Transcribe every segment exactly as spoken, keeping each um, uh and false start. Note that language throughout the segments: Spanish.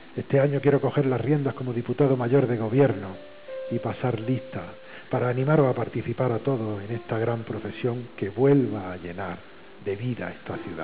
Este año quiero coger las riendas como diputado mayor de gobierno y pasar lista para animaros a participar a todos en esta gran profesión que vuelva a llenar de vida esta ciudad.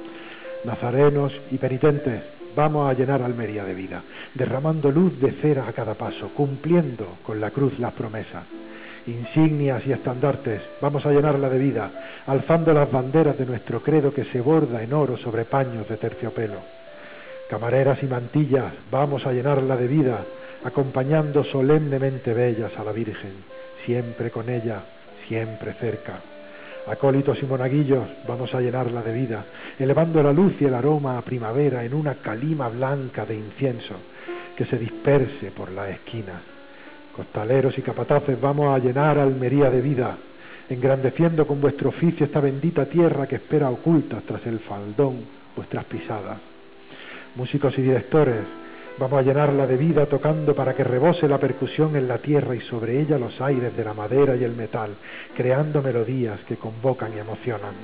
Nazarenos y penitentes, vamos a llenar Almería de vida, derramando luz de cera a cada paso, cumpliendo con la cruz las promesas. Insignias y estandartes, vamos a llenarla de vida, alzando las banderas de nuestro credo que se borda en oro sobre paños de terciopelo. Camareras y mantillas, vamos a llenarla de vida, acompañando solemnemente bellas a la Virgen, siempre con ella, siempre cerca. Acólitos y monaguillos, vamos a llenarla de vida, elevando la luz y el aroma a primavera en una calima blanca de incienso que se disperse por las esquinas. Costaleros y capataces, vamos a llenar Almería de vida, engrandeciendo con vuestro oficio esta bendita tierra que espera ocultas tras el faldón vuestras pisadas. Músicos y directores, vamos a llenarla de vida tocando para que rebose la percusión en la tierra y sobre ella los aires de la madera y el metal, creando melodías que convocan y emocionan.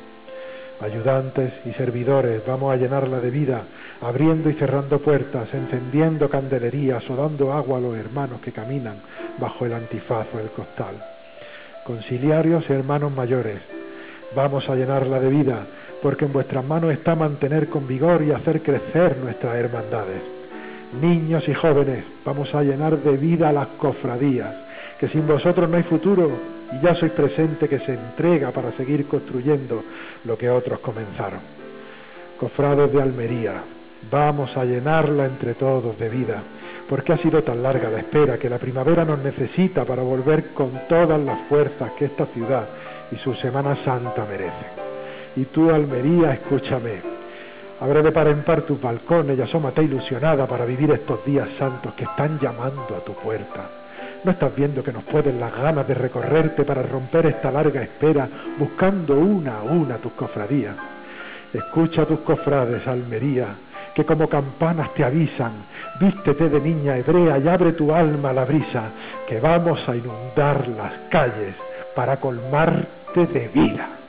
Ayudantes y servidores, vamos a llenarla de vida, abriendo y cerrando puertas, encendiendo candelerías o dando agua a los hermanos que caminan bajo el antifaz o el costal. Conciliarios y hermanos mayores, vamos a llenarla de vida, porque en vuestras manos está mantener con vigor y hacer crecer nuestras hermandades. Niños y jóvenes, vamos a llenar de vida las cofradías, que sin vosotros no hay futuro y ya sois presente que se entrega para seguir construyendo lo que otros comenzaron. Cofrades de Almería, vamos a llenarla entre todos de vida, porque ha sido tan larga la espera que la primavera nos necesita para volver con todas las fuerzas que esta ciudad y su Semana Santa merecen. Y tú, Almería, escúchame, abre de par en par tus balcones y asómate ilusionada para vivir estos días santos que están llamando a tu puerta. ¿No estás viendo que nos pueden las ganas de recorrerte para romper esta larga espera, buscando una a una tus cofradías? Escucha a tus cofrades, Almería, que como campanas te avisan, vístete de niña hebrea y abre tu alma a la brisa, que vamos a inundar las calles para colmarte de vida.